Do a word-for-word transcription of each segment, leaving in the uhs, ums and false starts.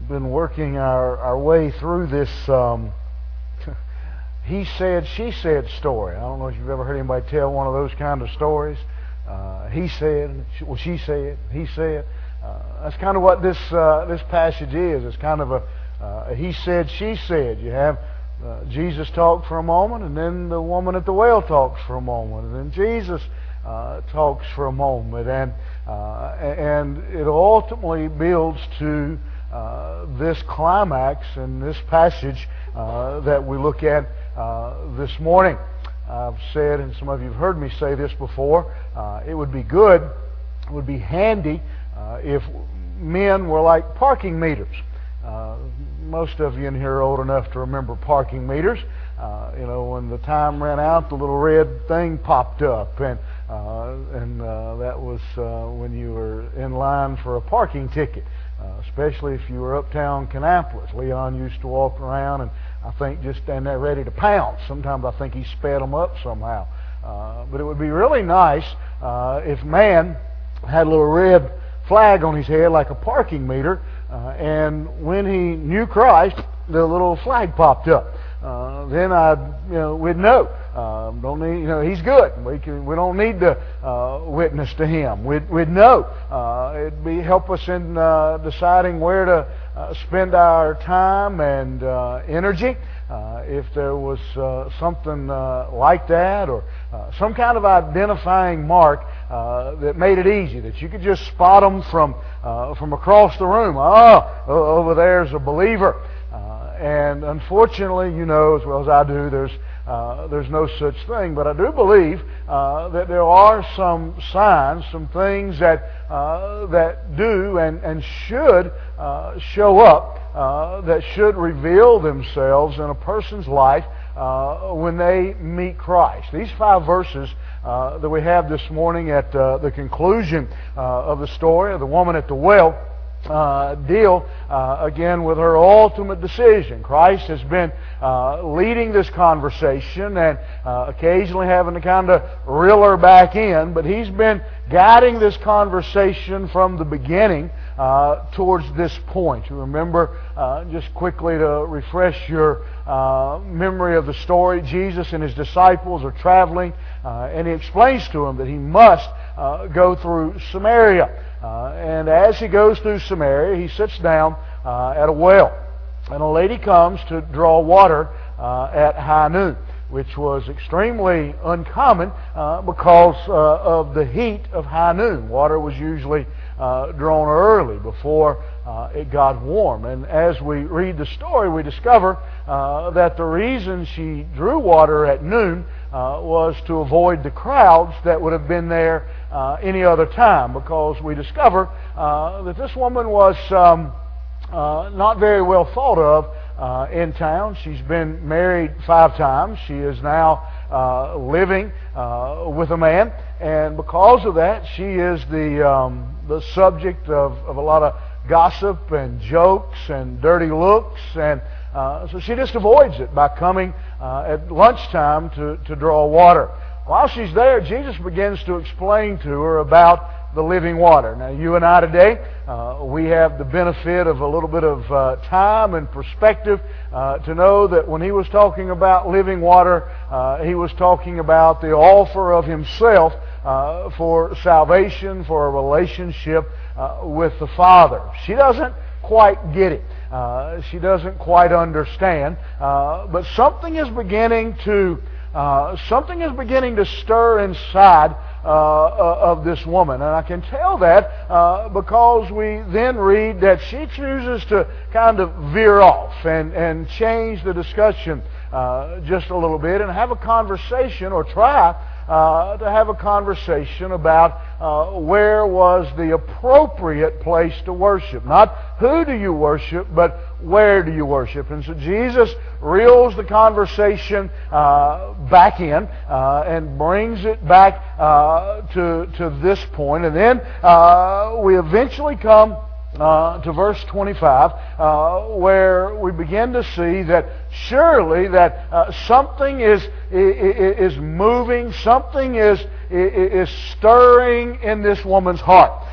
been working our, our way through this um, he said, she said story. I don't know if you've ever heard anybody tell one of those kind of stories. Uh, he said, well, she said, he said. Uh, that's kind of what this uh, this passage is. It's kind of a, uh, a he said, she said. You have uh, Jesus talk for a moment, and then the woman at the well talks for a moment, and then Jesus uh, talks for a moment, and uh, and it ultimately builds to uh, this climax in this passage uh, that we look at uh, this morning. I've said, and some of you have heard me say this before, uh, it would be good, it would be handy uh, if men were like parking meters. Uh, most of you in here are old enough to remember parking meters. Uh, you know, when the time ran out, the little red thing popped up, and uh, and uh, that was uh, when you were in line for a parking ticket, uh, especially if you were uptown Kannapolis. Leon used to walk around and I think just stand there ready to pounce. Sometimes I think he sped them up somehow. Uh, but it would be really nice uh, if man had a little red flag on his head like a parking meter, uh, and when he knew Christ, the little flag popped up. Uh, then I'd, you know, we'd know. Um, don't need, you know, he's good. We can, we don't need to uh, witness to him. We'd, we'd know. Uh, it'd be help us in uh, deciding where to uh, spend our time and uh, energy. Uh, if there was uh, something uh, like that, or uh, some kind of identifying mark uh, that made it easy, that you could just spot them from uh, from across the room. Oh, over there's a believer. Uh, and unfortunately, you know as well as I do, there's uh, there's no such thing. But I do believe uh, that there are some signs, some things that uh, that do and and should uh, show up, uh, that should reveal themselves in a person's life uh, when they meet Christ. These five verses uh, that we have this morning at uh, the conclusion uh, of the story of the woman at the well Uh, deal uh, again with her ultimate decision. Christ has been uh, leading this conversation and uh, occasionally having to kind of reel her back in, but He's been guiding this conversation from the beginning uh, towards this point. You remember, uh, just quickly to refresh your uh, memory of the story, Jesus and His disciples are traveling uh, and He explains to them that He must uh, go through Samaria. Uh, and as He goes through Samaria, He sits down uh, at a well. And a lady comes to draw water uh, at high noon, which was extremely uncommon uh, because uh, of the heat of high noon. Water was usually uh, drawn early before uh, it got warm. And as we read the story, we discover uh, that the reason she drew water at noon uh, was to avoid the crowds that would have been there Uh, any other time, because we discover uh, that this woman was um, uh, not very well thought of uh, in town. She's been married five times. She is now uh, living uh, with a man, and because of that, she is the um, the subject of, of a lot of gossip and jokes and dirty looks, and uh, so she just avoids it by coming uh, at lunchtime to, to draw water. While she's there, Jesus begins to explain to her about the living water. Now, you and I today, uh, we have the benefit of a little bit of uh, time and perspective uh, to know that when He was talking about living water, uh, He was talking about the offer of Himself uh, for salvation, for a relationship uh, with the Father. She doesn't quite get it. Uh, she doesn't quite understand. Uh, but something is beginning to Uh, something is beginning to stir inside uh, of this woman. And I can tell that uh, because we then read that she chooses to kind of veer off and, and change the discussion uh, just a little bit and have a conversation, or try uh, to have a conversation about uh, where was the appropriate place to worship. Not who do you worship, but where do you worship? And so Jesus reels the conversation uh, back in uh, and brings it back uh, to, to this point. And then uh, we eventually come Uh, to verse twenty-five, uh, where we begin to see that surely that uh, something is, is is moving, something is is stirring in this woman's heart.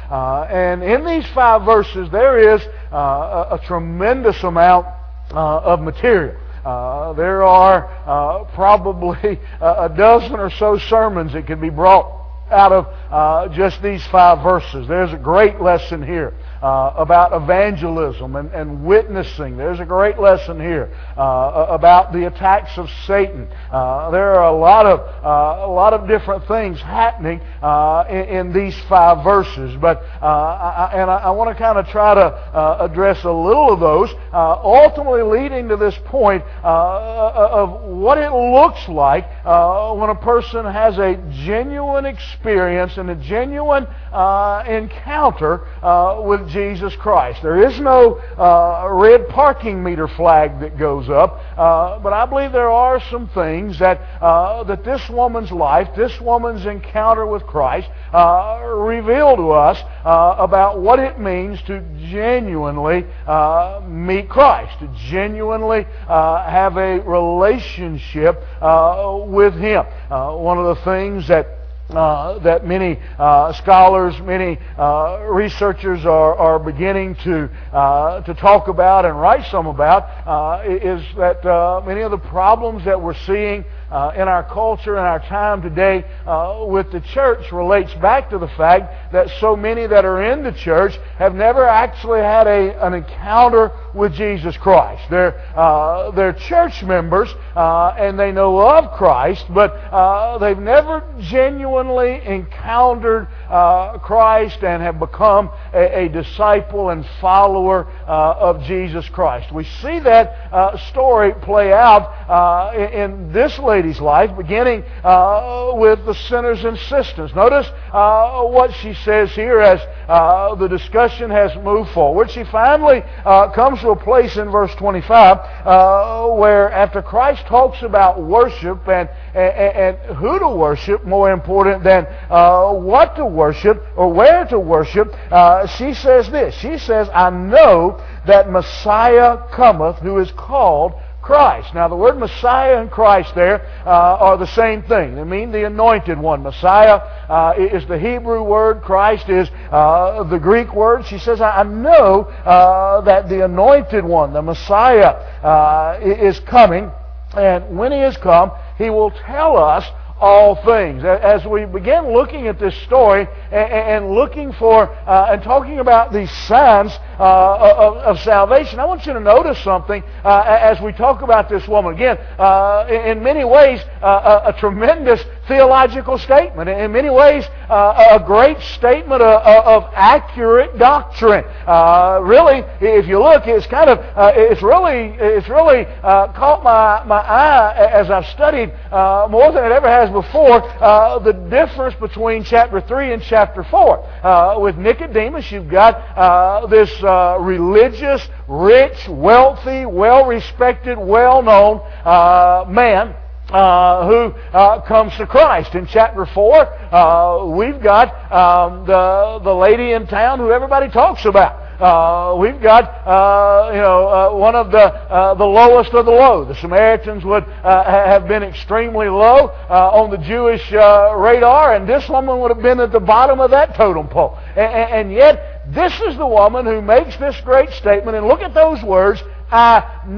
Uh, and in these five verses, there is uh, a, a tremendous amount uh, of material. Uh, there are uh, probably a, a dozen or so sermons that can be brought out of uh, just these five verses. There's a great lesson here uh, about evangelism and, and witnessing. There's a great lesson here uh, about the attacks of Satan. Uh, there are a lot of uh, a lot of different things happening uh, in, in these five verses. But uh, I, and I, I want to kind of try to uh, address a little of those, uh, ultimately leading to this point uh, of what it looks like uh, when a person has a genuine experience experience and a genuine uh, encounter uh, with Jesus Christ. There is no uh, red parking meter flag that goes up, uh, but I believe there are some things that uh, that this woman's life, this woman's encounter with Christ, uh, reveal to us uh, about what it means to genuinely uh, meet Christ, to genuinely uh, have a relationship uh, with Him. Uh, one of the things that Uh, that many uh, scholars, many uh, researchers are, are beginning to uh, to talk about and write some about uh, is that uh, many of the problems that we're seeing uh, in our culture and our time today uh, with the church relates back to the fact that so many that are in the church have never actually had a, an encounter with Jesus Christ. They're, uh, they're church members uh, and they know of Christ, but uh, they've never genuinely encountered uh, Christ and have become a, a disciple and follower uh, of Jesus Christ. We see that uh, story play out uh, in, in this lady's life, beginning uh, with the sinner's insistence. Notice uh, what she says here as uh, the discussion has moved forward. She finally uh, comes to a place in verse twenty-five uh, where after Christ talks about worship and, and, and who to worship, more important than uh, what to worship or where to worship, uh, she says this. She says, I know that Messiah cometh, who is called Christ. Now, the word Messiah and Christ there uh, are the same thing. They mean the anointed one. Messiah uh, is the Hebrew word. Christ is uh, the Greek word. She says, I know uh, that the anointed one, the Messiah, uh, is coming. And when He has come, He will tell us all things. As we begin looking at this story and looking for uh, and talking about these signs uh, of, of salvation, I want you to notice something uh, as we talk about this woman. Again, uh, in many ways, uh, a, a tremendous theological statement. In many ways, uh, a great statement of, of accurate doctrine. Uh, really, if you look, it's kind of uh, it's really it's really uh, caught my my eye as I've studied uh, more than it ever has before uh, the difference between chapter three and chapter four. Uh, with Nicodemus, you've got uh, this uh, religious, rich, wealthy, well-respected, well-known uh, man Uh, who uh, comes to Christ. In chapter four, uh, we've got um, the the lady in town who everybody talks about. Uh, we've got uh, you know uh, one of the uh, the lowest of the low. The Samaritans would uh, have been extremely low uh, on the Jewish uh, radar, and this woman would have been at the bottom of that totem pole. And, and yet, this is the woman who makes this great statement. And look at those words: I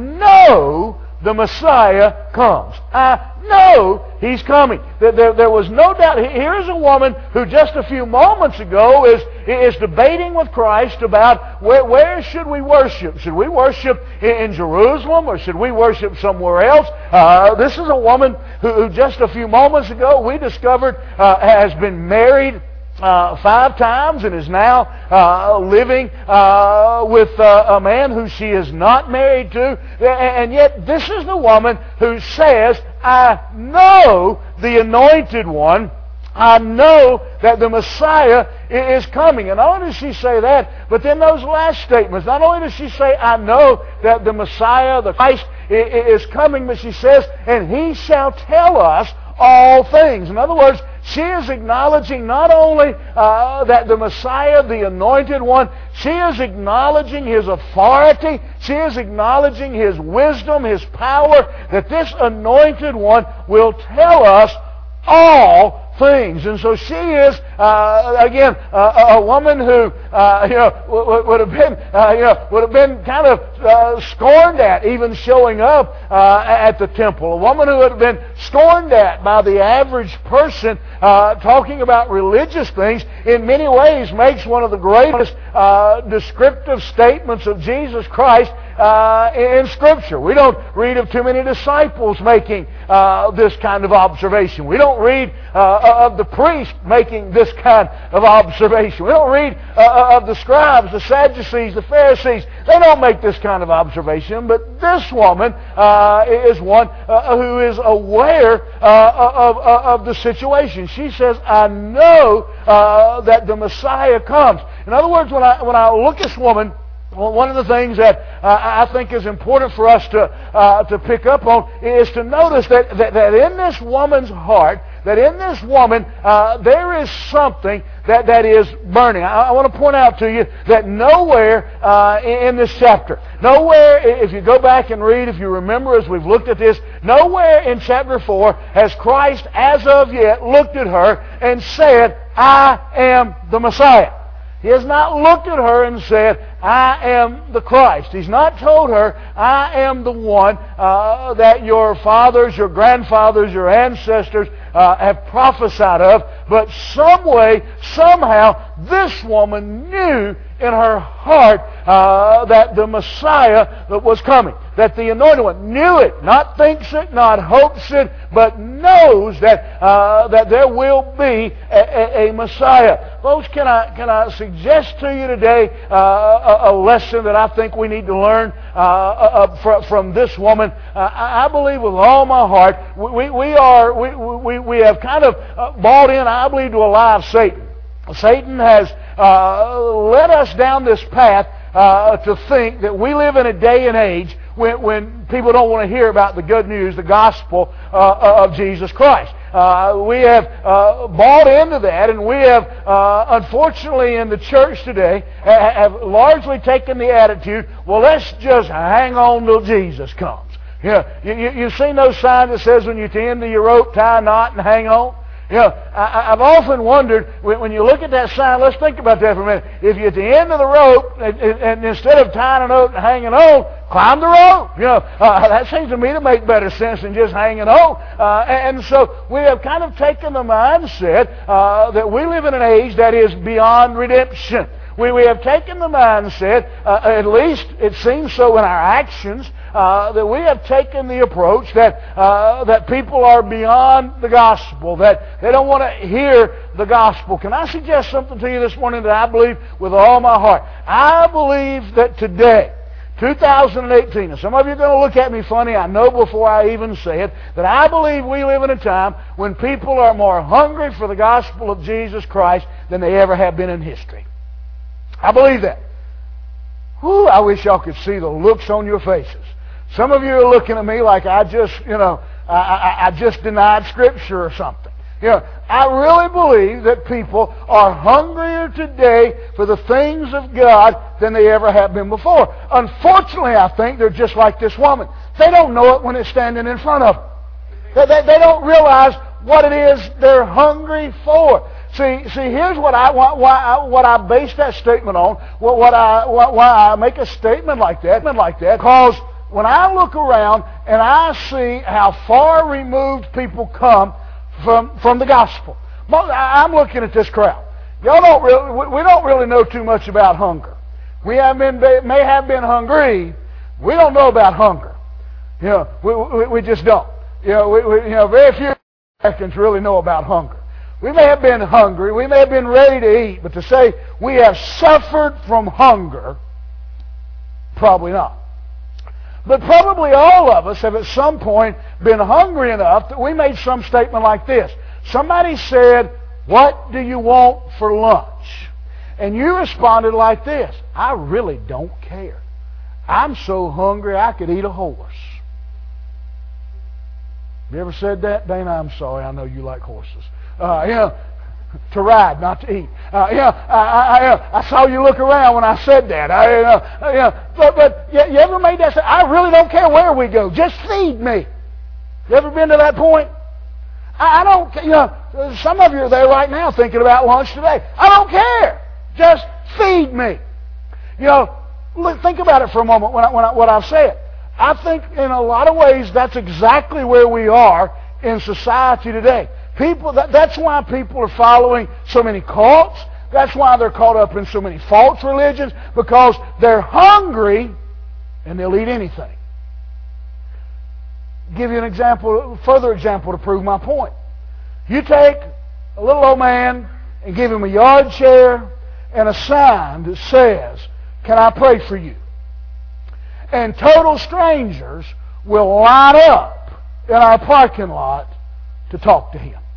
know the Messiah comes. I know He's coming. There, there, there was no doubt. Here is a woman who just a few moments ago is, is debating with Christ about where, where should we worship? Should we worship in, in Jerusalem or should we worship somewhere else? Uh, this is a woman who, who just a few moments ago we discovered uh, has been married Uh, five times and is now uh, living uh, with uh, a man who she is not married to. And yet this is the woman who says, I know the anointed one. I know that the Messiah is coming. And not only does she say that, but then those last statements, not only does she say, I know that the Messiah, the Christ, is coming, but she says, and He shall tell us all things. In other words, she is acknowledging not only uh, that the Messiah, the anointed one, she is acknowledging His authority, she is acknowledging His wisdom, His power, that this anointed one will tell us all things. And so she is, uh, again, uh, a woman who, uh, you know, w- would have been, uh, you know, would have been kind of uh, scorned at, even showing up uh, at the temple. A woman who would have been scorned at by the average person, uh, talking about religious things, in many ways makes one of the greatest uh, descriptive statements of Jesus Christ Uh, in Scripture. We don't read of too many disciples making uh, this kind of observation. We don't read uh, of the priest making this kind of observation. We don't read uh, of the scribes, the Sadducees, the Pharisees. They don't make this kind of observation. But this woman uh, is one uh, who is aware uh, of, of, of the situation. She says, I know uh, that the Messiah comes. In other words, when I, when I look at this woman, well, one of the things that uh, I think is important for us to uh, to pick up on is to notice that, that, that in this woman's heart, that in this woman, uh, there is something that, that is burning. I, I want to point out to you that nowhere uh, in, in this chapter, nowhere, if you go back and read, if you remember as we've looked at this, nowhere in chapter four has Christ as of yet looked at her and said, I am the Messiah. He has not looked at her and said, I am the Christ. He's not told her, I am the one uh, that your fathers, your grandfathers, your ancestors uh, have prophesied of. But some way, somehow, this woman knew in her heart uh, that the Messiah was coming. That the Anointed One knew it, not thinks it, not hopes it, but knows that uh, that there will be a, a, a Messiah. Folks, can I can I suggest to you today uh, a, a lesson that I think we need to learn uh, uh, from, from this woman? Uh, I, I believe with all my heart we we are we we, we have kind of bought in, I believe, to a lie of Satan. Satan has uh, led us down this path uh, to think that we live in a day and age when, when people don't want to hear about the good news, the gospel uh, of Jesus Christ. Uh, we have uh, bought into that, and we have, uh, unfortunately, in the church today, have largely taken the attitude, well, let's just hang on till Jesus comes. You know, you, you, you've seen those signs that says when you tie into your rope, tie a knot and hang on? You know, I, I've often wondered, when, when you look at that sign, let's think about that for a minute. If you're at the end of the rope, and, and, and instead of tying a knot and hanging on, climb the rope. You know, uh, that seems to me to make better sense than just hanging on. Uh, and so we have kind of taken the mindset uh, that we live in an age that is beyond redemption. We, we have taken the mindset, uh, at least it seems so in our actions, uh, that we have taken the approach that uh, that people are beyond the gospel, that they don't want to hear the gospel. Can I suggest something to you this morning that I believe with all my heart? I believe that today, two thousand eighteen, and some of you are going to look at me funny, I know before I even say it, that I believe we live in a time when people are more hungry for the gospel of Jesus Christ than they ever have been in history. I believe that. Whew, I wish y'all could see the looks on your faces. Some of you are looking at me like I just, you know, I, I, I just denied Scripture or something. You know, I really believe that people are hungrier today for the things of God than they ever have been before. Unfortunately, I think they're just like this woman. They don't know it when it's standing in front of them. They, they, they don't realize what it is they're hungry for. See, see. Here's what I why I, what I base that statement on. What, what I why I make a statement like that, like that, because when I look around and I see how far removed people come from from the gospel, I'm looking at this crowd. Y'all don't really, we don't really know too much about hunger. We have been may have been hungry. We don't know about hunger. You know, we we, we just don't. You know, we, we, you know, very few Americans really know about hunger. We may have been hungry, we may have been ready to eat, but to say we have suffered from hunger, probably not. But probably all of us have at some point been hungry enough that we made some statement like this. Somebody said, "What do you want for lunch?" And you responded like this, "I really don't care. I'm so hungry I could eat a horse." Have you ever said that? Dana, I'm sorry, I know you like horses. Uh, you know, to ride, not to eat. Uh, you know, I, I, I saw you look around when I said that. I, uh, you know, but but you, you ever made that say, "I really don't care where we go, just feed me"? You ever been to that point? I, I don't, you know, some of you are there right now thinking about lunch today. I don't care. Just feed me. You know, look, think about it for a moment when I, when I, what I've said. I think in a lot of ways that's exactly where we are in society today. People, that, that's why people are following so many cults. That's why they're caught up in so many false religions, because they're hungry and they'll eat anything. Give you an example, a further example to prove my point. You take a little old man and give him a yard chair and a sign that says, "Can I pray for you?" And total strangers will line up in our parking lot to talk to him.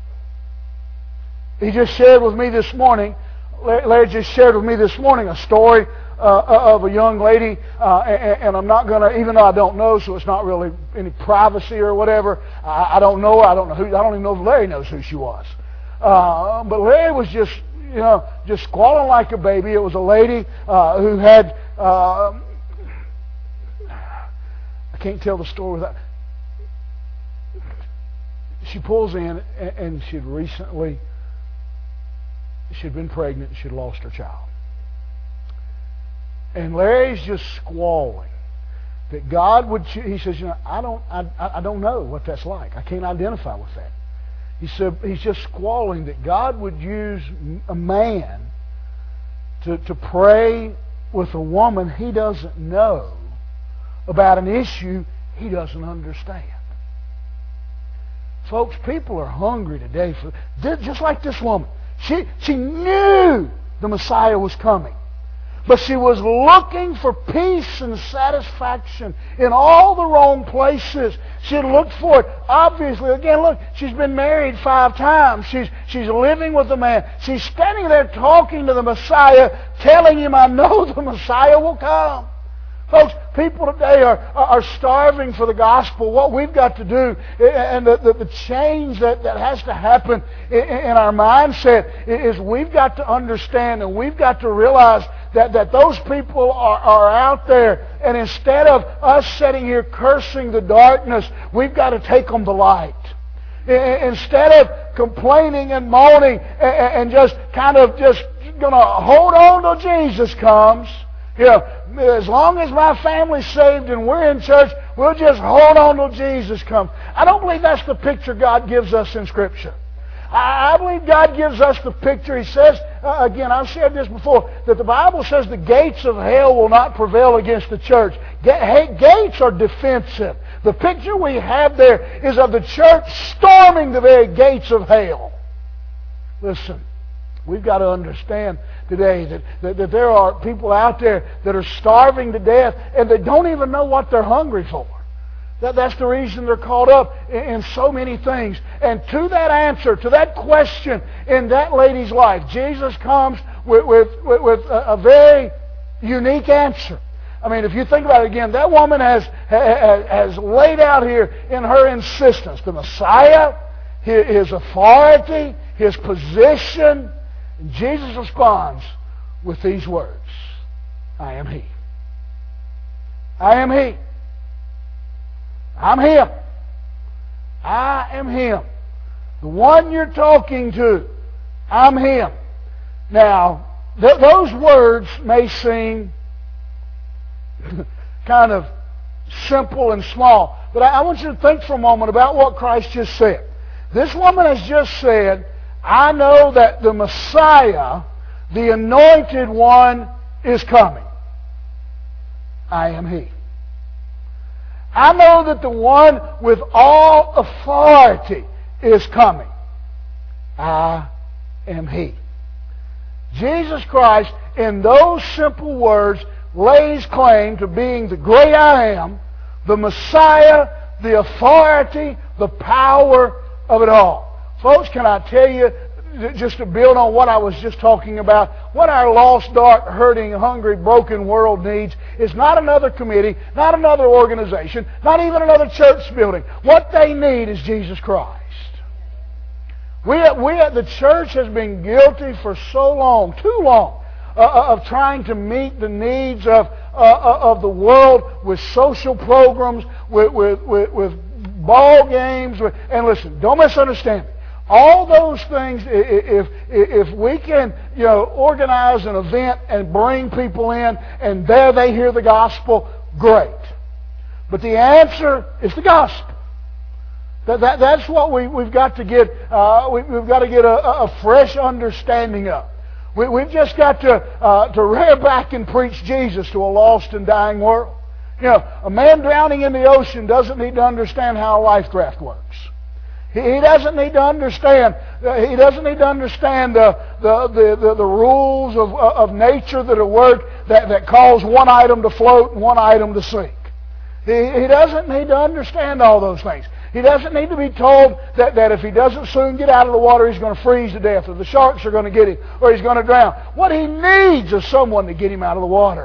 He just shared with me this morning, Larry just shared with me this morning a story uh, of a young lady, uh, and, and I'm not going to, even though I don't know, so it's not really any privacy or whatever, I, I don't know, I don't know who, I don't even know if Larry knows who she was. Uh, but Larry was just, you know, just squalling like a baby. It was a lady uh, who had, uh, I can't tell the story without, she pulls in and, and she'd recently, she'd been pregnant and she'd lost her child. And Larry's just squalling that God would, he says, you know, I don't, I, I don't know what that's like. I can't identify with that. He said, he's just squalling that God would use a man to, to pray with a woman he doesn't know about an issue he doesn't understand. Folks, people are hungry today for, just like this woman. She, she knew the Messiah was coming, but she was looking for peace and satisfaction in all the wrong places. She had looked for it. Obviously, again, look, she's been married five times. She's, she's living with a man. She's standing there talking to the Messiah, telling him, I know the Messiah will come. Folks, people today are, are starving for the gospel. What we've got to do, and the, the, the change that, that has to happen in, in our mindset, is we've got to understand and we've got to realize that, that those people are, are out there. And instead of us sitting here cursing the darkness, we've got to take them the light. Instead of complaining and moaning and just kind of just going to hold on till Jesus comes, you know, as long as my family's saved and we're in church, we'll just hold on till Jesus comes. I don't believe that's the picture God gives us in Scripture. I believe God gives us the picture. He says, uh, again, I've said this before, that the Bible says the gates of hell will not prevail against the church. Gates are defensive. The picture we have there is of the church storming the very gates of hell. Listen, we've got to understand today that, that, that there are people out there that are starving to death and they don't even know what they're hungry for. That, that's the reason they're caught up in, in so many things. And to that answer, to that question in that lady's life, Jesus comes with, with, with, with a, a very unique answer. I mean, if you think about it again, that woman has, has, has laid out here in her insistence the Messiah, his, his authority, his position. And Jesus responds with these words, I am He. I am He. I'm Him. I am Him. The one you're talking to, I'm Him. Now, th- those words may seem kind of simple and small, but I, I want you to think for a moment about what Christ just said. This woman has just said, I know that the Messiah, the Anointed One, is coming. I am He. I know that the one with all authority is coming. I am He. Jesus Christ, in those simple words, lays claim to being the great I am, the Messiah, the authority, the power of it all. Folks, can I tell you, just to build on what I was just talking about, what our lost, dark, hurting, hungry, broken world needs is not another committee, not another organization, not even another church building. What they need is Jesus Christ. We, we the church has been guilty for so long, too long, uh, of trying to meet the needs of uh, of the world with social programs, with with, with, with ball games. And listen, don't misunderstand me. All those things, if if we can, you know, organize an event and bring people in, and there they hear the gospel, great. But the answer is the gospel. That, that that's what we we've got to get. Uh, we, we've got to get a, a fresh understanding of. We, we've just got to uh, to rear back and preach Jesus to a lost and dying world. You know, a man drowning in the ocean doesn't need to understand how a life raft works. He doesn't need to understand. He doesn't need to understand the the, the, the, the rules of, of nature that are work that, that cause one item to float and one item to sink. He, he doesn't need to understand all those things. He doesn't need to be told that, that if he doesn't soon get out of the water, he's going to freeze to death, or the sharks are going to get him, or he's going to drown. What he needs is someone to get him out of the water.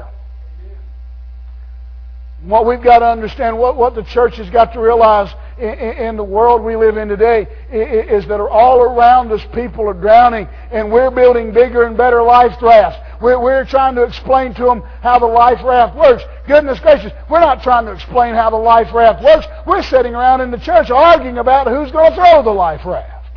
What we've got to understand, what, what the church has got to realize in, in the world we live in today, is that all around us people are drowning, and we're building bigger and better life rafts. We're, we're trying to explain to them how the life raft works. Goodness gracious, we're not trying to explain how the life raft works. We're sitting around in the church arguing about who's going to throw the life raft.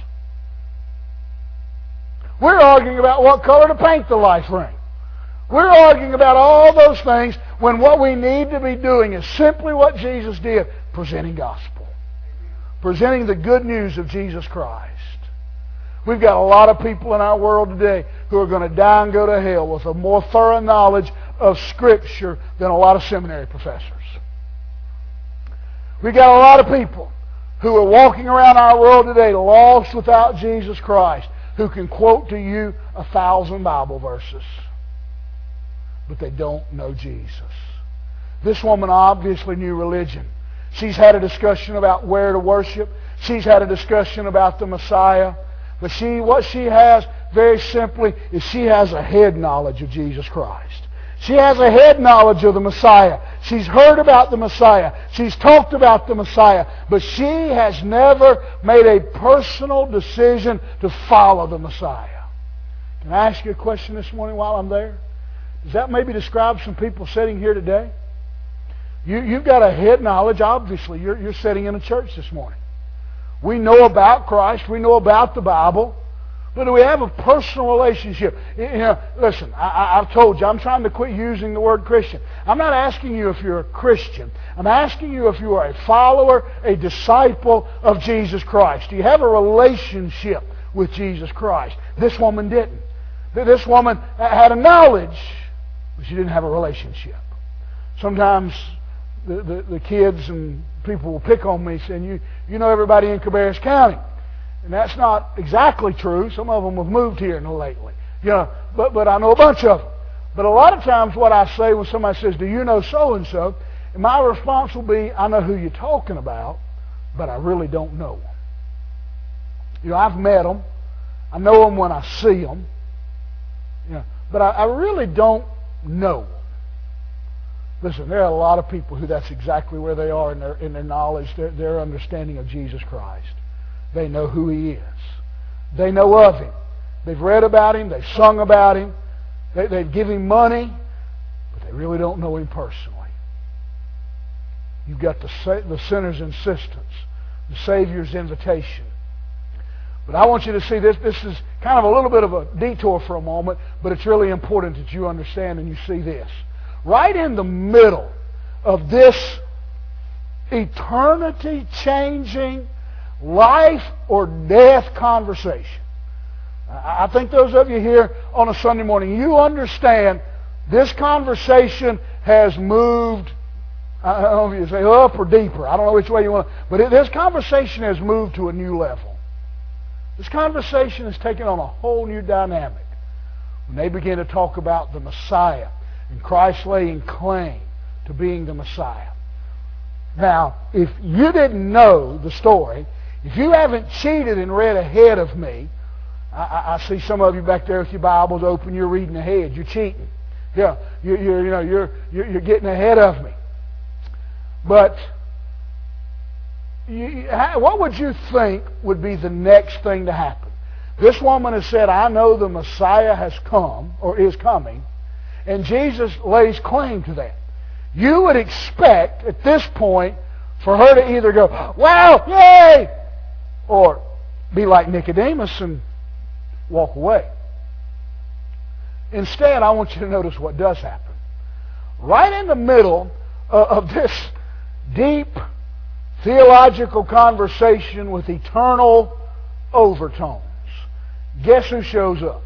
We're arguing about what color to paint the life ring. We're arguing about all those things when what we need to be doing is simply what Jesus did, presenting gospel. Presenting the good news of Jesus Christ. We've got a lot of people in our world today who are going to die and go to hell with a more thorough knowledge of Scripture than a lot of seminary professors. We've got a lot of people who are walking around our world today lost without Jesus Christ, who can quote to you a thousand Bible verses, but they don't know Jesus. This woman obviously knew religion. She's had a discussion about where to worship. She's had a discussion about the Messiah. But she, what she has, very simply, is she has a head knowledge of Jesus Christ. She has a head knowledge of the Messiah. She's heard about the Messiah. She's talked about the Messiah. But she has never made a personal decision to follow the Messiah. Can I ask you a question this morning while I'm there? Does that maybe describe some people sitting here today? You, you've got a head knowledge, obviously. You're, you're sitting in a church this morning. We know about Christ. We know about the Bible. But do we have a personal relationship? You know, listen, I, I've told you, I'm trying to quit using the word Christian. I'm not asking you if you're a Christian. I'm asking you if you are a follower, a disciple of Jesus Christ. Do you have a relationship with Jesus Christ? This woman didn't. This woman had a knowledge, but she didn't have a relationship. Sometimes the, the, the kids and people will pick on me saying, you, you know everybody in Cabarrus County. And that's not exactly true. Some of them have moved here lately. You know, but, but I know a bunch of them. But a lot of times what I say when somebody says, do you know so-and-so? And my response will be, I know who you're talking about, but I really don't know them. You know, I've met them. I know them when I see them. You know, but I, I really don't know them. Listen, there are a lot of people who that's exactly where they are in their, in their knowledge, their, their understanding of Jesus Christ. They know who He is. They know of Him. They've read about Him. They've sung about Him. They, they give Him money, but they really don't know Him personally. You've got the, the sinner's insistence, the Savior's invitation. But I want you to see this. This is kind of a little bit of a detour for a moment, but it's really important that you understand and you see this. Right in the middle of this eternity-changing, life or death conversation. I think those of you here on a Sunday morning, you understand this conversation has moved, I don't know if you say up or deeper. I don't know which way you want to, but this conversation has moved to a new level. This conversation has taken on a whole new dynamic when they begin to talk about the Messiah and Christ laying claim to being the Messiah. Now, if you didn't know the story, if you haven't cheated and read ahead of me, I, I see some of you back there with your Bibles open. You're reading ahead. You're cheating. Yeah, you, you're, you know, you're, you're you're getting ahead of me. But you, what would you think would be the next thing to happen? This woman has said, "I know the Messiah has come or is coming," and Jesus lays claim to that. You would expect at this point for her to either go, wow, yay, or be like Nicodemus and walk away. Instead, I want you to notice what does happen. Right in the middle of this deep theological conversation with eternal overtones, guess who shows up?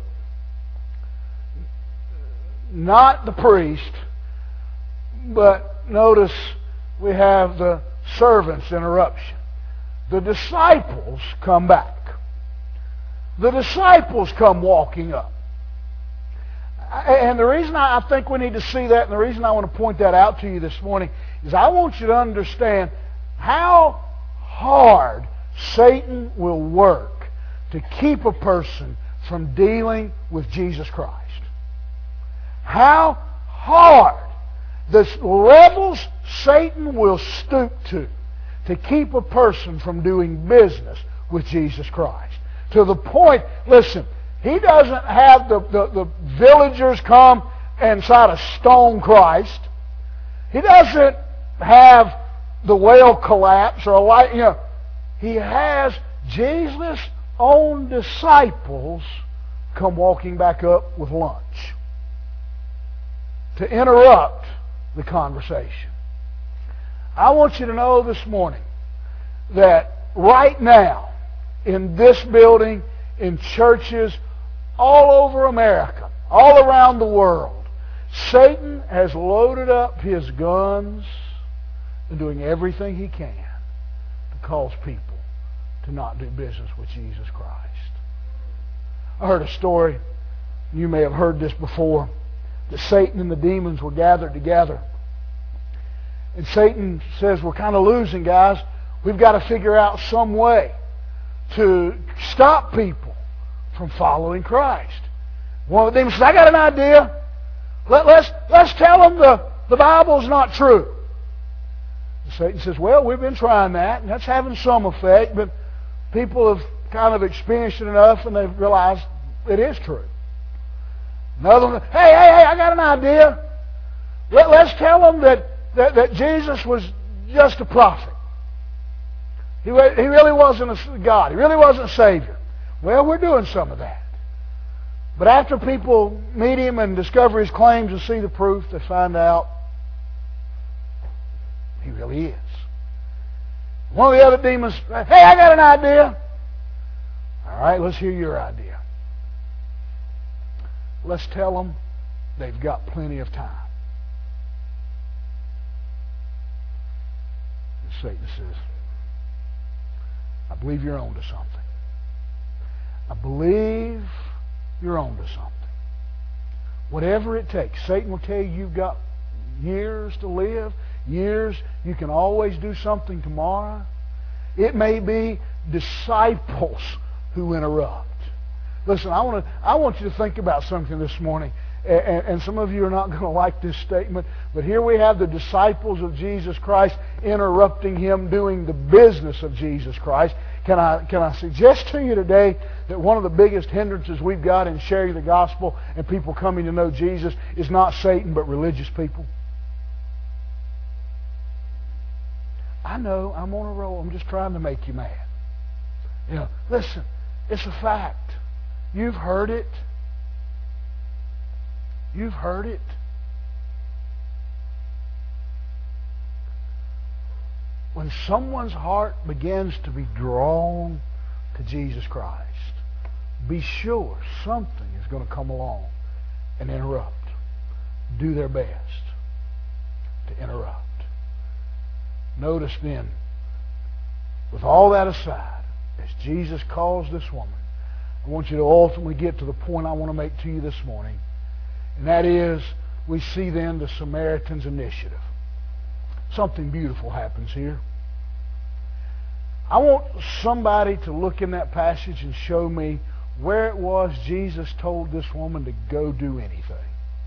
Not the priest, but notice we have the servant's interruption. The disciples come back. The disciples come walking up. And the reason I think we need to see that, and the reason I want to point that out to you this morning, is I want you to understand how hard Satan will work to keep a person from dealing with Jesus Christ. How hard the levels Satan will stoop to to keep a person from doing business with Jesus Christ. To the point, listen, he doesn't have the, the, the villagers come and try to stone Christ. He doesn't have the well collapse or a light, you know. He has Jesus' own disciples come walking back up with lunch to interrupt the conversation. I want you to know this morning that right now, in this building, in churches all over America, all around the world, Satan has loaded up his guns and doing everything he can to cause people to not do business with Jesus Christ. I heard a story, you may have heard this before, that Satan and the demons were gathered together. And Satan says, we're kind of losing, guys. We've got to figure out some way to stop people from following Christ. One of the demons says, I got an idea. Let, let's, let's tell them the, the Bible's not true. And Satan says, well, we've been trying that, and that's having some effect, but people have kind of experienced it enough, and they've realized it is true. Another one, hey, hey, hey, I got an idea. Let, let's tell them that, that, that Jesus was just a prophet. He, he really wasn't a God. He really wasn't a Savior. Well, we're doing some of that. But after people meet Him and discover His claims and see the proof, they find out He really is. One of the other demons, hey, I got an idea. All right, let's hear your idea. Let's tell them they've got plenty of time. And Satan says, I believe you're on to something. I believe you're on to something. Whatever it takes. Satan will tell you you've got years to live. Years, you can always do something tomorrow. It may be disciples who interrupt. Listen, I want to. I want you to think about something this morning. And, and some of you are not going to like this statement, but here we have the disciples of Jesus Christ interrupting Him doing the business of Jesus Christ. Can I, can I suggest to you today that one of the biggest hindrances we've got in sharing the gospel and people coming to know Jesus is not Satan, but religious people? I know, I'm on a roll. I'm just trying to make you mad. You know, listen, it's a fact. You've heard it. You've heard it. When someone's heart begins to be drawn to Jesus Christ, be sure something is going to come along and interrupt. Do their best to interrupt. Notice then, with all that aside, as Jesus calls this woman, I want you to ultimately get to the point I want to make to you this morning. And that is, we see then the Samaritan's initiative. Something beautiful happens here. I want somebody to look in that passage and show me where it was Jesus told this woman to go do anything.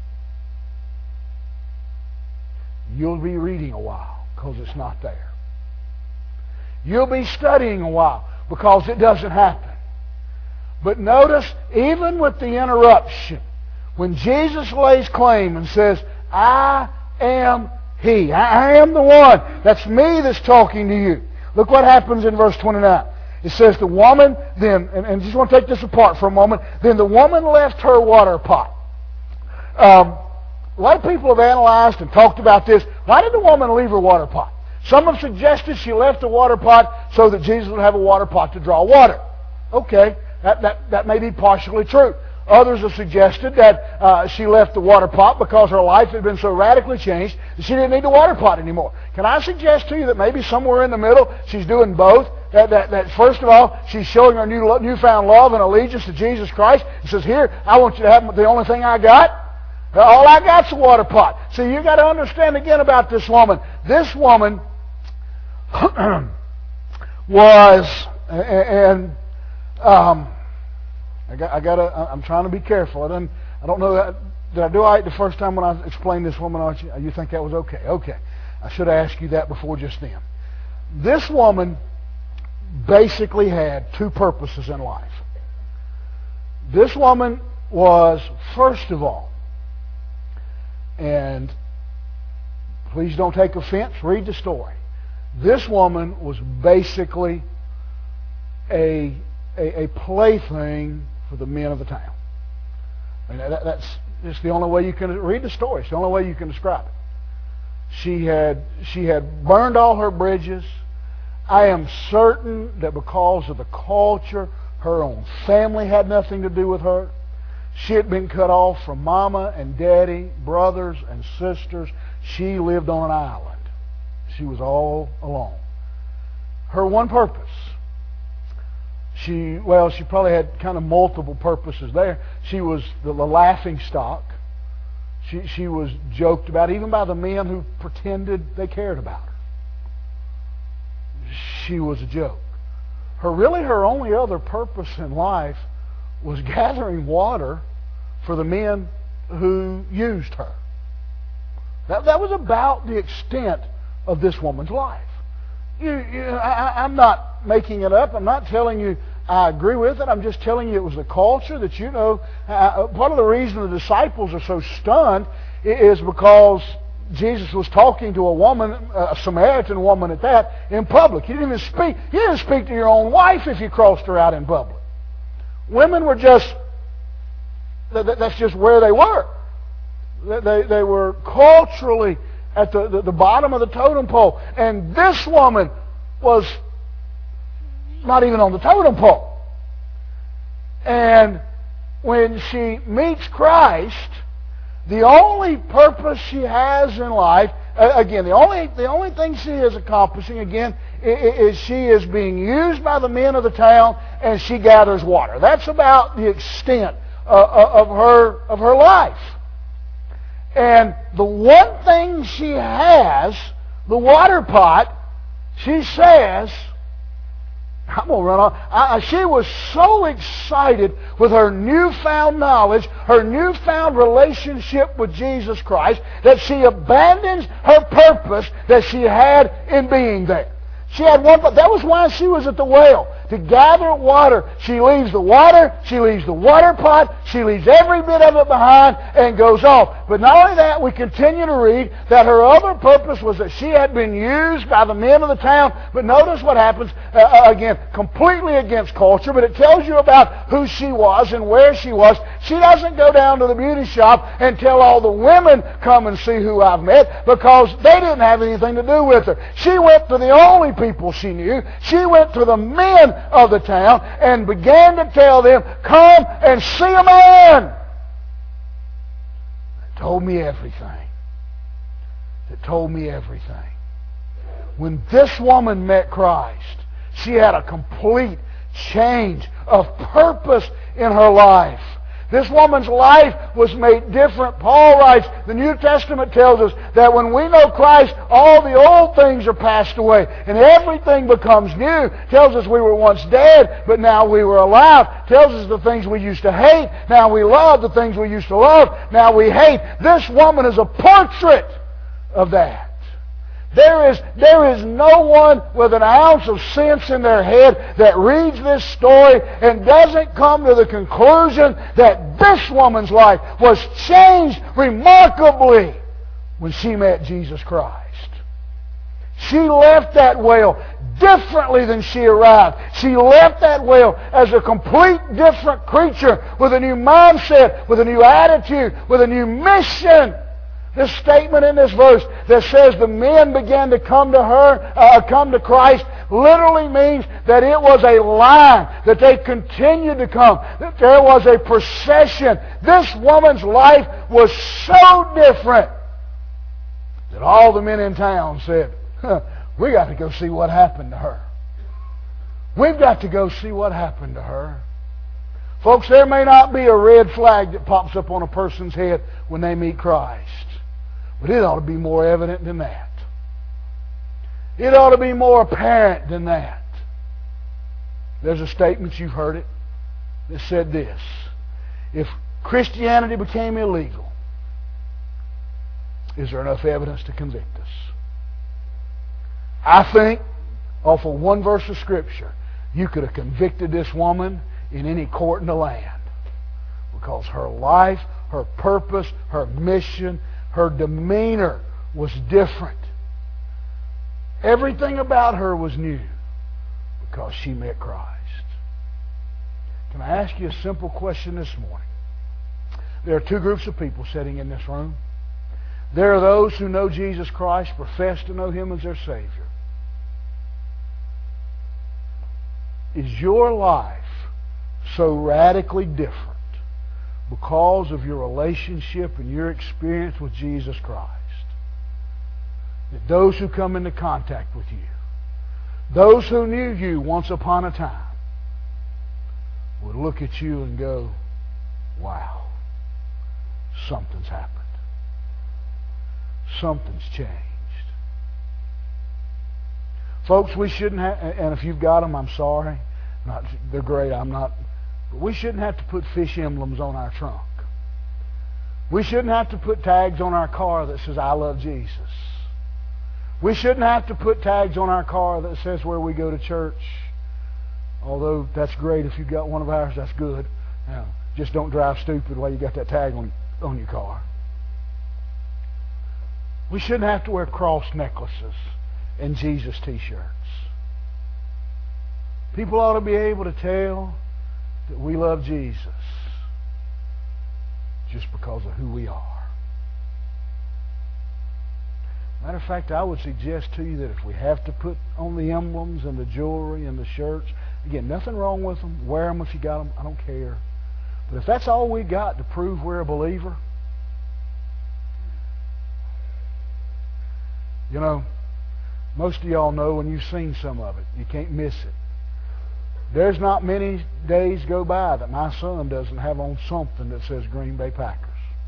You'll be reading a while because it's not there. You'll be studying a while because it doesn't happen. But notice, even with the interruption, when Jesus lays claim and says, I am He. I, I am the one. That's me that's talking to you. Look what happens in verse twenty-nine. It says the woman then, and, and just want to take this apart for a moment, then the woman left her water pot. Um, a lot of people have analyzed and talked about this. Why did the woman leave her water pot? Some have suggested she left the water pot so that Jesus would have a water pot to draw water. Okay, that, that, that may be partially true. Others have suggested that uh, she left the water pot because her life had been so radically changed that she didn't need the water pot anymore. Can I suggest to you that maybe somewhere in the middle she's doing both? That, that, that first of all, she's showing her new, newfound love and allegiance to Jesus Christ. She says, here, I want you to have the only thing I got. All I got's a water pot. So you got to understand again about this woman. This woman was, and um, I got, I got to, I'm trying to be careful. I don't, I don't know that, did I do all right the first time when I explained this woman? Aren't you? You think that was okay? Okay. I should have asked you that before just then. This woman basically had two purposes in life. This woman was, first of all, and please don't take offense, read the story. This woman was basically a, a, a plaything for the men of the town. I mean, that, that's it's the only way you can read the story. It's the only way you can describe it. She had she had burned all her bridges. I am certain that because of the culture, her own family had nothing to do with her. She had been cut off from mama and daddy, brothers and sisters. She lived on an island. She was all alone. Her one purpose, she, well, she probably had kind of multiple purposes there. She was the, the laughing stock. She, she was joked about even by the men who pretended they cared about her. She was a joke. Her really her only other purpose in life was gathering water for the men who used her. That, that was about the extent of this woman's life. You, you, I, I'm not making it up. I'm not telling you I agree with it. I'm just telling you it was the culture that, you know, uh, part of the reason the disciples are so stunned is because Jesus was talking to a woman, a Samaritan woman at that, in public. You didn't even speak. You didn't speak to your own wife if you crossed her out in public. Women were just, that's just where they were. They, they were culturally at the, the, the bottom of the totem pole. And this woman was not even on the totem pole. And when she meets Christ, the only purpose she has in life, again, the only the only thing she is accomplishing, again, is she is being used by the men of the town, and she gathers water. That's about the extent of her of her life. And the one thing she has, the water pot, she says, I'm going to run on. I, she was so excited with her newfound knowledge, her newfound relationship with Jesus Christ, that she abandons her purpose that she had in being there. She had one, but that was why she was at the well, to gather water. She leaves the water, she leaves the water pot, she leaves every bit of it behind and goes off. But not only that, we continue to read that her other purpose was that she had been used by the men of the town. But notice what happens, uh, again, completely against culture, but it tells you about who she was and where she was. She doesn't go down to the beauty shop and tell all the women, come and see who I've met, because they didn't have anything to do with her. She went to the only people she knew. She went to the men of the town and began to tell them, come and see a man that told me everything. That told me everything. When this woman met Christ, she had a complete change of purpose in her life. This woman's life was made different. Paul writes, the New Testament tells us that when we know Christ, all the old things are passed away and everything becomes new. Tells us we were once dead, but now we were alive. Tells us the things we used to hate, now we love. The things we used to love, now we hate. This woman is a portrait of that. There is, there is no one with an ounce of sense in their head that reads this story and doesn't come to the conclusion that this woman's life was changed remarkably when she met Jesus Christ. She left that well differently than she arrived. She left that well as a complete different creature with a new mindset, with a new attitude, with a new mission. This statement in this verse that says the men began to come to her, uh, come to Christ, literally means that it was a line, that they continued to come, that there was a procession. This woman's life was so different that all the men in town said, huh, we got to go see what happened to her. We've got to go see what happened to her. Folks, there may not be a red flag that pops up on a person's head when they meet Christ, but it ought to be more evident than that. It ought to be more apparent than that. There's a statement, you've heard it, that said this: if Christianity became illegal, is there enough evidence to convict us? I think, off of one verse of Scripture, you could have convicted this woman in any court in the land, because her life, her purpose, her mission, her demeanor was different. Everything about her was new because she met Christ. Can I ask you a simple question this morning? There are two groups of people sitting in this room. There are those who know Jesus Christ, profess to know Him as their Savior. Is your life so radically different because of your relationship and your experience with Jesus Christ that those who come into contact with you, those who knew you once upon a time, would look at you and go, wow, something's happened. Something's changed. Folks, we shouldn't have, and if you've got them, I'm sorry. Not, they're great, I'm not. But we shouldn't have to put fish emblems on our trunk. We shouldn't have to put tags on our car that says, I love Jesus. We shouldn't have to put tags on our car that says where we go to church. Although that's great, if you've got one of ours, that's good. Now, just don't drive stupid while you got that tag on, on your car. We shouldn't have to wear cross necklaces and Jesus t-shirts. People ought to be able to tell that we love Jesus just because of who we are. Matter of fact, I would suggest to you that if we have to put on the emblems and the jewelry and the shirts, again, nothing wrong with them. Wear them if you got them. I don't care. But if that's all we got to prove we're a believer, you know, most of y'all know, when you've seen some of it, you can't miss it. There's not many days go by that my son doesn't have on something that says Green Bay Packers.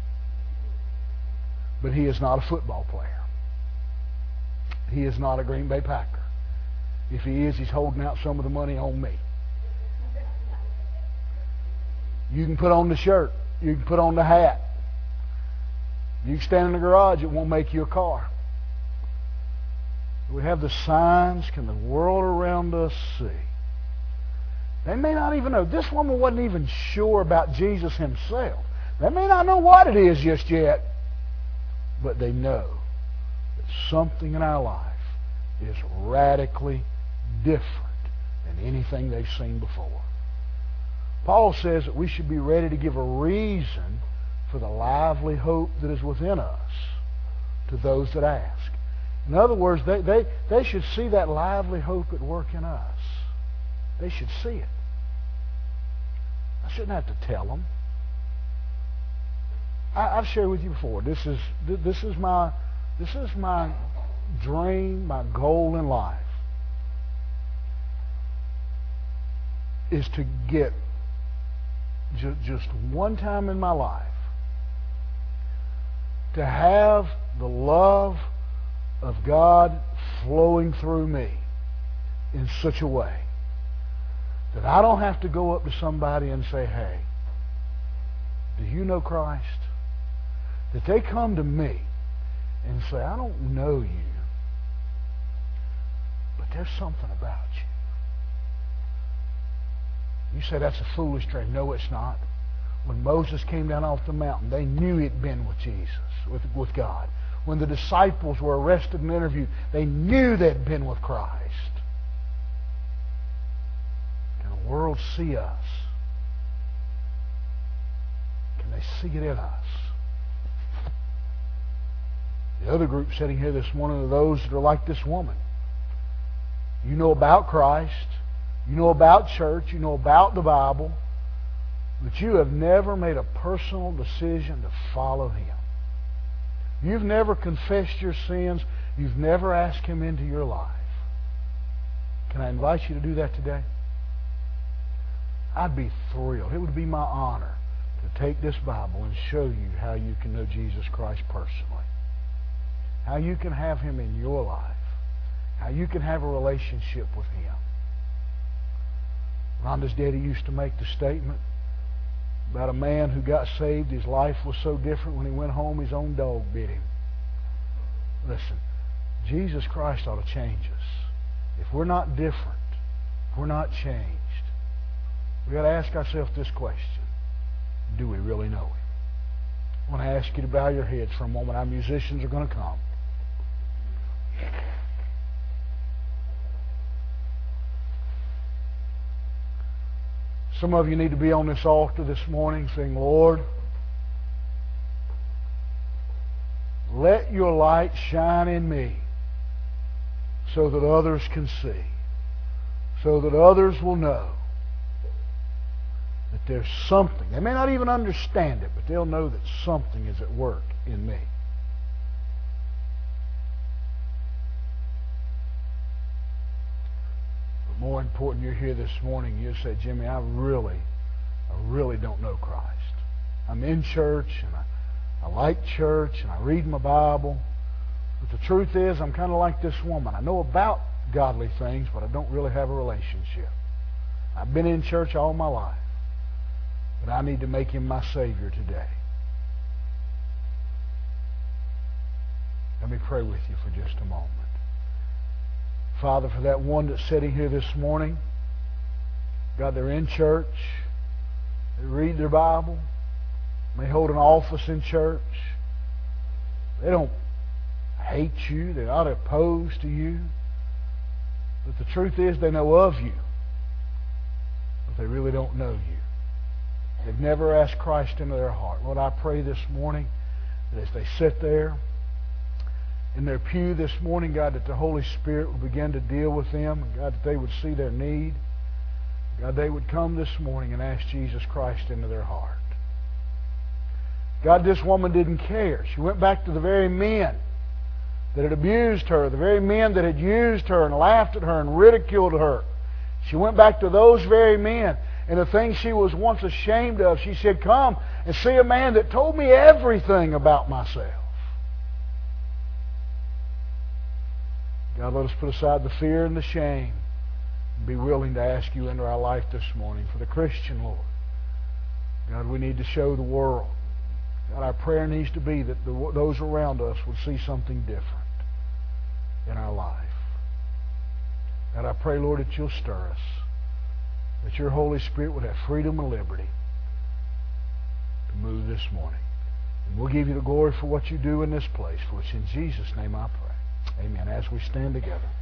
But he is not a football player. He is not a Green Bay Packer. If he is, he's holding out some of the money on me. You can put on the shirt. You can put on the hat. You can stand in the garage. It won't make you a car. We have the signs. Can the world around us see? They may not even know. This woman wasn't even sure about Jesus Himself. They may not know what it is just yet, but they know that something in our life is radically different than anything they've seen before. Paul says that we should be ready to give a reason for the lively hope that is within us to those that ask. In other words, they, they, they should see that lively hope at work in us. They should see it. I shouldn't have to tell them. I, I've shared with you before. This is this is my this is my dream, my goal in life, is to get ju- just one time in my life to have the love of God flowing through me in such a way that I don't have to go up to somebody and say, hey, do you know Christ? That they come to me and say, I don't know you, but there's something about you. You say that's a foolish dream. No, it's not. When Moses came down off the mountain, they knew he'd been with Jesus, with, with God. when the disciples were arrested and interviewed, they knew they'd been with Christ. Can the world see us? Can they see it in us? The other group sitting here this morning are those that are like this woman. You know about Christ. You know about church. You know about the Bible. But you have never made a personal decision to follow Him. You've never confessed your sins. You've never asked Him into your life. Can I invite you to do that today? I'd be thrilled. It would be my honor to take this Bible and show you how you can know Jesus Christ personally. How you can have Him in your life. How you can have a relationship with Him. Rhonda's daddy used to make the statement about a man who got saved. His life was so different when he went home, his own dog bit him. Listen, Jesus Christ ought to change us. If we're not different, if we're not changed, we've got to ask ourselves this question. Do we really know Him? I want to ask you to bow your heads for a moment. Our musicians are going to come. Some of you need to be on this altar this morning saying, Lord, let your light shine in me so that others can see, so that others will know that there's something. They may not even understand it, but they'll know that something is at work in me. More important, you're here this morning, you say, Jimmy, I really, I really don't know Christ. I'm in church, and I, I like church, and I read my Bible. But the truth is, I'm kind of like this woman. I know about godly things, but I don't really have a relationship. I've been in church all my life, but I need to make Him my Savior today. Let me pray with you for just a moment. Father, for that one that's sitting here this morning, God, they're in church, they read their Bible, they hold an office in church, they don't hate you, they're not opposed to you, but the truth is they know of you, but they really don't know you. They've never asked Christ into their heart. Lord, I pray this morning that as they sit there in their pew this morning, God, that the Holy Spirit will begin to deal with them, and God, that they would see their need. God, they would come this morning and ask Jesus Christ into their heart. God, this woman didn't care. She went back to the very men that had abused her, the very men that had used her and laughed at her and ridiculed her. She went back to those very men, and the things she was once ashamed of, she said, come and see a man that told me everything about myself. God, let us put aside the fear and the shame and be willing to ask you into our life this morning. For the Christian, Lord, God, we need to show the world. God, our prayer needs to be that the, those around us would see something different in our life. God, I pray, Lord, that you'll stir us, that your Holy Spirit would have freedom and liberty to move this morning. And we'll give you the glory for what you do in this place, for it's in Jesus' name I pray. Amen. As we stand together.